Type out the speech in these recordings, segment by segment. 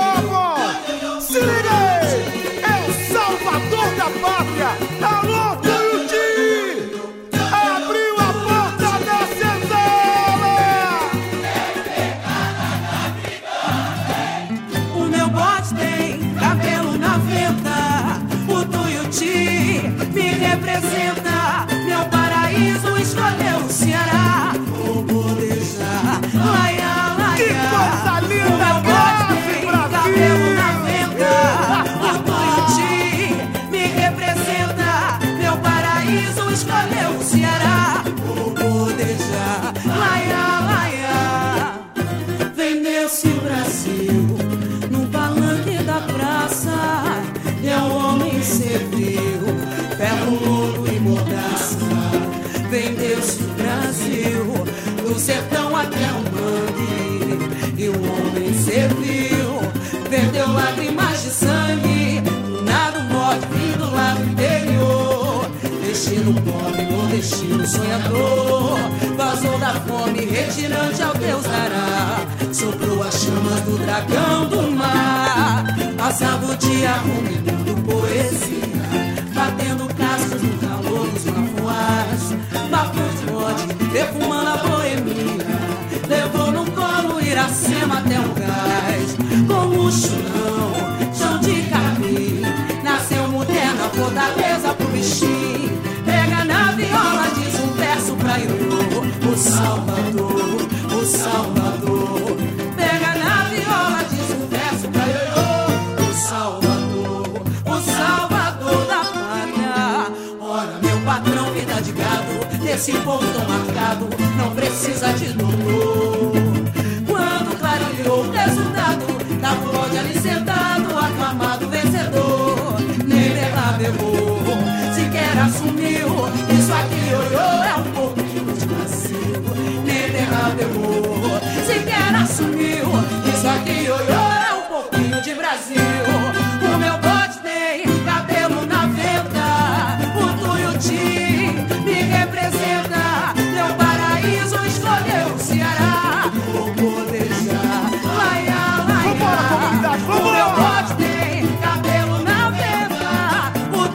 povo! Se liga aí! É o salvador da pátria! Alô, Tuiuti! Abriu a porta da senzala! O meu bote tem cabelo na venta. O Tuiuti me representa. Meu paraíso escolheu o Ceará. Vou bolejar, laia, laia. Que coisa linda! O meu bote tem cabelo na venta. O Tuiuti me representa. Meu paraíso escolheu o Ceará. Vou bolejar, laia, laia. Vendeu-se o Brasil no palanque da praça. E ao homem serviu ferro, ouro e mordaça. Vendeu-se o Brasil do sertão até o mangue. E o homem serviu, vendeu lágrimas de sangue. Do nada o morte vindo lá do interior. Destino pobre, nordestino sonhador. Vazou da fome, retirante ao Deus dará. Soprou as chamas do dragão do mar. Passava o dia ruminando poesia, batendo cascos no calor dos mafuás. Bafos de morte, perfumando a boemia. Levou no colo Iracema até o gás. Com o chão, chão de capim. Nasceu moderna fortaleza pro bichinho. Pega na viola, diz um verso pra Ioiô. O Salvador, o Salvador. Pega na viola, diz um verso pra Ioiô. O Salvador, o Salvador da pátria. Ora, meu patrão, vida de gado, desse povo tão marcado, não precisa de doutor. Quando clareou o resultado, tava o bode ali sentado, aclamado vencedor. Nem derraba errou, sequer assumiu. Isso aqui, Ioiô, é um pouquinho de Brasil. Nem derraba errou, sequer assumiu. Isso aqui, Ioiô, é um pouquinho de Brasil. O meu bote tem cabelo na venta. O Tuiuti me representa. Meu paraíso escolheu o Ceará. Vou bolejar, laia, laia. Vambora, comunidade, O meu vambora! bote tem cabelo na venta. O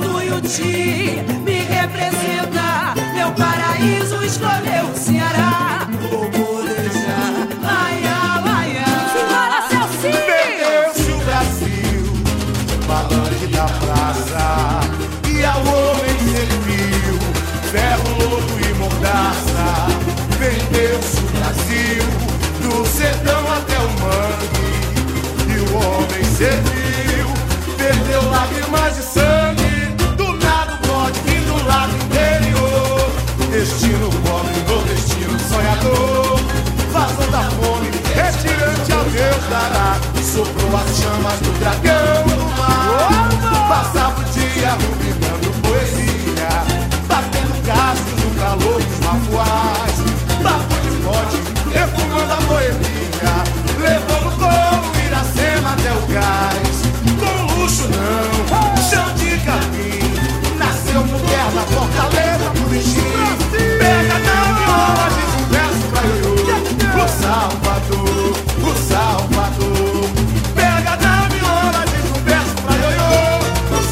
Tuiuti me representa. Meu paraíso escolheu o Ceará. Vou bolejar, laia, laia. Senhora Celci! Vendeu-se o Brasil, palanque da praça, e ao homem serviu ferro, ouro e mordaça. Vendeu-se o Brasil, do sertão até o mangue, e o homem serviu, perdeu lágrimas de sangue. Do nada o bode vindo lá do interior. Destino pobre, nordestino sonhador. Vazou da fome, retirante ao Deus dará. Soprou as chamas do dragão do mar. Passava o dia ruminando poesia, batendo cascos no calor dos mafuás. Bafo de morte, perfumando a boemia. Levou no colo Iracema até o gás. Com luxo não, chão de capim. Nasceu mulher na fortaleza do bichinho. Pega na viola, diz um verso pra Ioiô. O Salvador, o Salvador. Pega na viola, diz um verso pra Ioiô.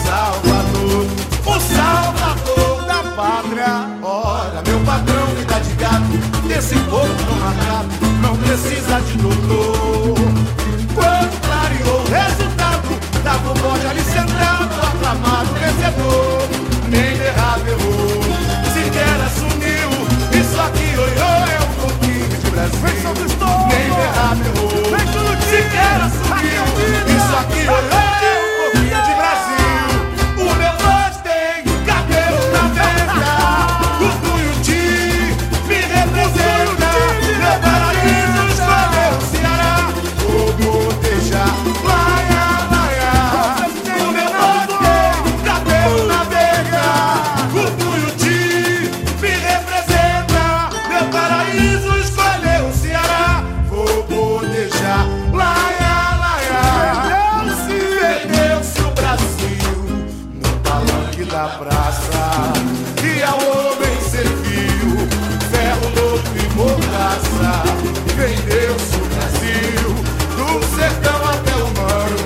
O Salvador da pátria. Ora, meu patrão, vida de gato, desse povo tão marcado, não precisa de doutor. Quando clareou o resultado, tava o bode ali sentado, aclamado vencedor. Nem derraba errou, sequer assumiu. Isso aqui, Ioiô, é um pouquinho de Brasil. Nem derraba errou, sequer assumiu. Isso aqui, Ioiô, é um pouquinho de Brasil. O meu bote tem cabelo na venta. O Tuiuti me representa. Meu paraíso escolheu o Ceará. Vou botejar, laia, laia. O meu bote tem cabelo na venta. O Tuiuti me representa. Meu paraíso escolheu o Ceará. Vou botejar, laia, laia. Vendeu-se o Brasil no palanque da praça, e ao homem serviu ferro, ouro e mordaça. Vendeu-se o Brasil do sertão até o mar.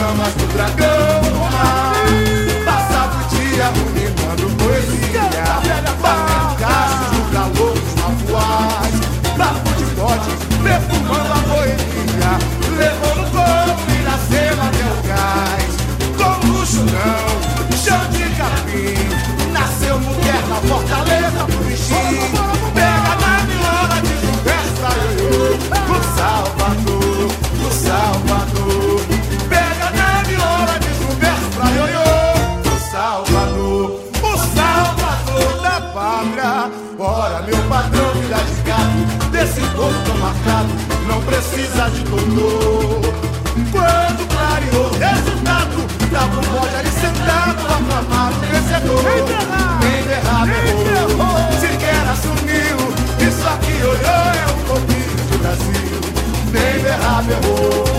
chamas do dragão do mar. Passava o dia ruminando poesia, batendo cachos no calor dos mafuás. Papo de bode, perfumando a boemia, levou no corpo e na cena até o gás. Com luxo não, chão de capim, nasceu mulher na fortaleza do bichinho. Pega na viola de Gilberto Ioiô, o Salvador, o Salvador. Pega na viola de Gilberto Ioiô, o Salvador, o Salvador da pátria. Ora, meu patrão, filha de gato, desse povo tão marcado, não precisa de doutor. Quando clareou o resultado, tava um bode ali sentado, aclamado, vencedor. Nem derrame errou, sequer assumiu. Isso aqui olhou, é um pouquinho de Brasil. Nem derrame errou.